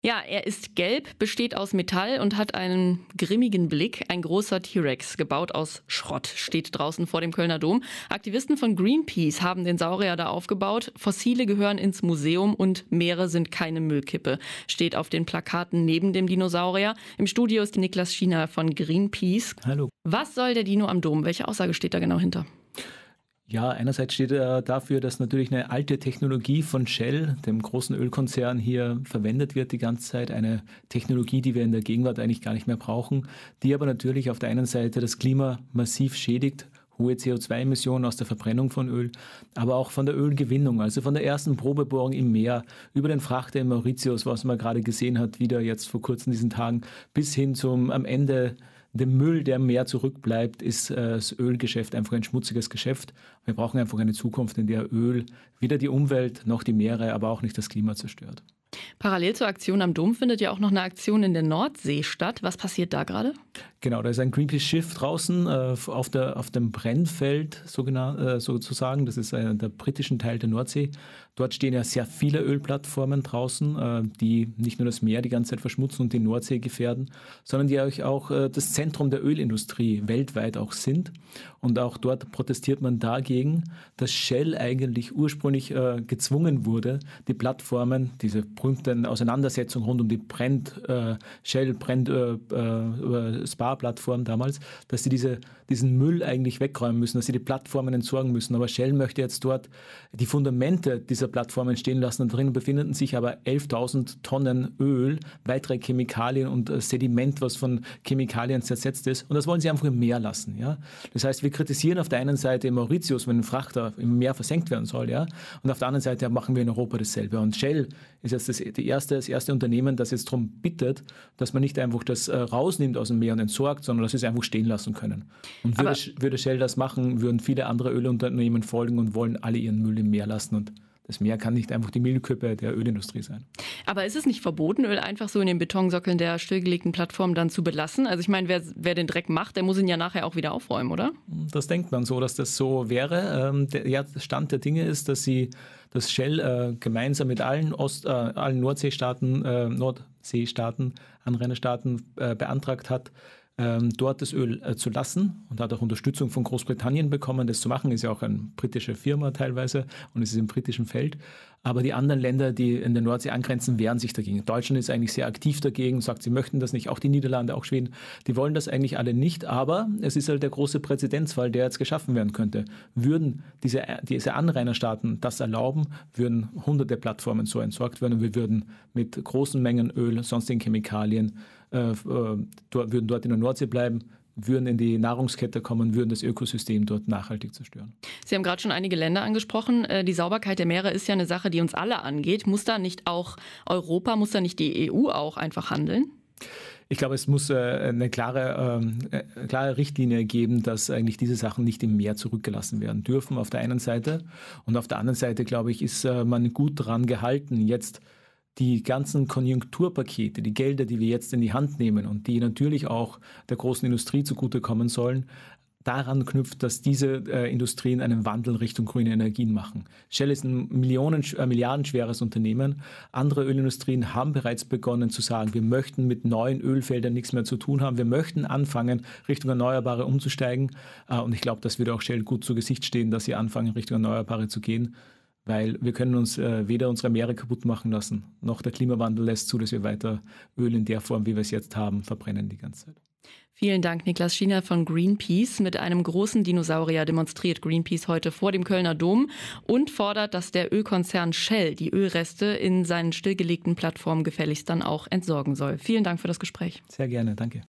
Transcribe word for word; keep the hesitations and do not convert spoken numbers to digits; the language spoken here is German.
Ja, er ist gelb, besteht aus Metall und hat einen grimmigen Blick. Ein großer T-Rex, gebaut aus Schrott, steht draußen vor dem Kölner Dom. Aktivisten von Greenpeace haben den Saurier da aufgebaut. Fossile gehören ins Museum und Meere sind keine Müllkippe, steht auf den Plakaten neben dem Dinosaurier. Im Studio ist Niklas Schiener von Greenpeace. Hallo. Was soll der Dino am Dom? Welche Aussage steht da genau hinter? Ja, einerseits steht er dafür, dass natürlich eine alte Technologie von Shell, dem großen Ölkonzern, hier verwendet wird die ganze Zeit. Eine Technologie, die wir in der Gegenwart eigentlich gar nicht mehr brauchen, die aber natürlich auf der einen Seite das Klima massiv schädigt. Hohe C O zwei Emissionen aus der Verbrennung von Öl, aber auch von der Ölgewinnung, also von der ersten Probebohrung im Meer, über den Frachter in Mauritius, was man gerade gesehen hat, wieder jetzt vor kurzem diesen Tagen, bis hin zum am Ende dem Müll, der im Meer zurückbleibt, ist äh, das Ölgeschäft einfach ein schmutziges Geschäft. Wir brauchen einfach eine Zukunft, in der Öl weder die Umwelt noch die Meere, aber auch nicht das Klima zerstört. Parallel zur Aktion am Dom findet ja auch noch eine Aktion in der Nordsee statt. Was passiert da gerade? Genau, da ist ein Greenpeace-Schiff draußen äh, auf, der, auf dem Brennfeld äh, sozusagen. Das ist äh, der britischen Teil der Nordsee. Dort stehen ja sehr viele Ölplattformen draußen, äh, die nicht nur das Meer die ganze Zeit verschmutzen und die Nordsee gefährden, sondern die auch, auch äh, das Zentrum der Ölindustrie weltweit auch sind. Und auch dort protestiert man dagegen, dass Shell eigentlich ursprünglich äh, gezwungen wurde, die Plattformen, diese berühmten Auseinandersetzungen rund um die Brent, äh, Shell Brent äh, äh, Spa-Plattform damals, dass sie diese, diesen Müll eigentlich wegräumen müssen, dass sie die Plattformen entsorgen müssen. Aber Shell möchte jetzt dort die Fundamente dieser Plattformen stehen lassen. Und darin befinden sich aber elftausend Tonnen Öl, weitere Chemikalien und äh, Sediment, was von Chemikalien zersetzt ist. Und das wollen sie einfach im Meer lassen. Ja? Das heißt, wir kritisieren auf der einen Seite Mauritius, wenn ein Frachter im Meer versenkt werden soll. Ja? Und auf der anderen Seite machen wir in Europa dasselbe. Und Shell ist jetzt das, die erste, das erste Unternehmen, das jetzt darum bittet, dass man nicht einfach das äh, rausnimmt aus dem Meer und entsorgt, sondern dass sie es einfach stehen lassen können. Und würde, würde Shell das machen, würden viele andere Ölunternehmen folgen und wollen alle ihren Müll im Meer lassen. Und das Meer kann nicht einfach die Müllkippe der Ölindustrie sein. Aber ist es nicht verboten, Öl einfach so in den Betonsockeln der stillgelegten Plattform dann zu belassen? Also ich meine, wer, wer den Dreck macht, der muss ihn ja nachher auch wieder aufräumen, oder? Das denkt man so, dass das so wäre. Ähm, der Stand der Dinge ist, dass sie, dass Shell äh, gemeinsam mit allen Ost, äh, allen Nordseestaaten, äh, Nordseestaaten, Anrainerstaaten äh, beantragt hat, dort das Öl äh, zu lassen und hat auch Unterstützung von Großbritannien bekommen, das zu machen. Ist ja auch eine britische Firma teilweise und es ist im britischen Feld. Aber die anderen Länder, die in der Nordsee angrenzen, wehren sich dagegen. Deutschland ist eigentlich sehr aktiv dagegen, sagt, sie möchten das nicht. Auch die Niederlande, auch Schweden, die wollen das eigentlich alle nicht. Aber es ist halt der große Präzedenzfall, der jetzt geschaffen werden könnte. Würden diese, diese Anrainerstaaten das erlauben, würden hunderte Plattformen so entsorgt werden und wir würden mit großen Mengen Öl, sonstigen Chemikalien, äh, äh, dort, würden dort in der Nordsee bleiben, würden in die Nahrungskette kommen, würden das Ökosystem dort nachhaltig zerstören. Sie haben gerade schon einige Länder angesprochen. Die Sauberkeit der Meere ist ja eine Sache, die uns alle angeht. Muss da nicht auch Europa, muss da nicht die E U auch einfach handeln? Ich glaube, es muss eine klare, äh, klare Richtlinie geben, dass eigentlich diese Sachen nicht im Meer zurückgelassen werden dürfen auf der einen Seite. Und auf der anderen Seite, glaube ich, ist man gut daran gehalten, jetzt die ganzen Konjunkturpakete, die Gelder, die wir jetzt in die Hand nehmen und die natürlich auch der großen Industrie zugutekommen sollen, daran knüpft, dass diese äh, Industrien einen Wandel Richtung grüne Energien machen. Shell ist ein Millionen, äh, milliardenschweres Unternehmen. Andere Ölindustrien haben bereits begonnen zu sagen, wir möchten mit neuen Ölfeldern nichts mehr zu tun haben. Wir möchten anfangen, Richtung Erneuerbare umzusteigen. Äh, und ich glaube, das würde auch Shell gut zu Gesicht stehen, dass sie anfangen, Richtung Erneuerbare zu gehen. Weil wir können uns äh, weder unsere Meere kaputt machen lassen, noch der Klimawandel lässt zu, dass wir weiter Öl in der Form, wie wir es jetzt haben, verbrennen die ganze Zeit. Vielen Dank, Niklas Schiener von Greenpeace. Mit einem großen Dinosaurier demonstriert Greenpeace heute vor dem Kölner Dom und fordert, dass der Ölkonzern Shell die Ölreste in seinen stillgelegten Plattformen gefälligst dann auch entsorgen soll. Vielen Dank für das Gespräch. Sehr gerne, danke.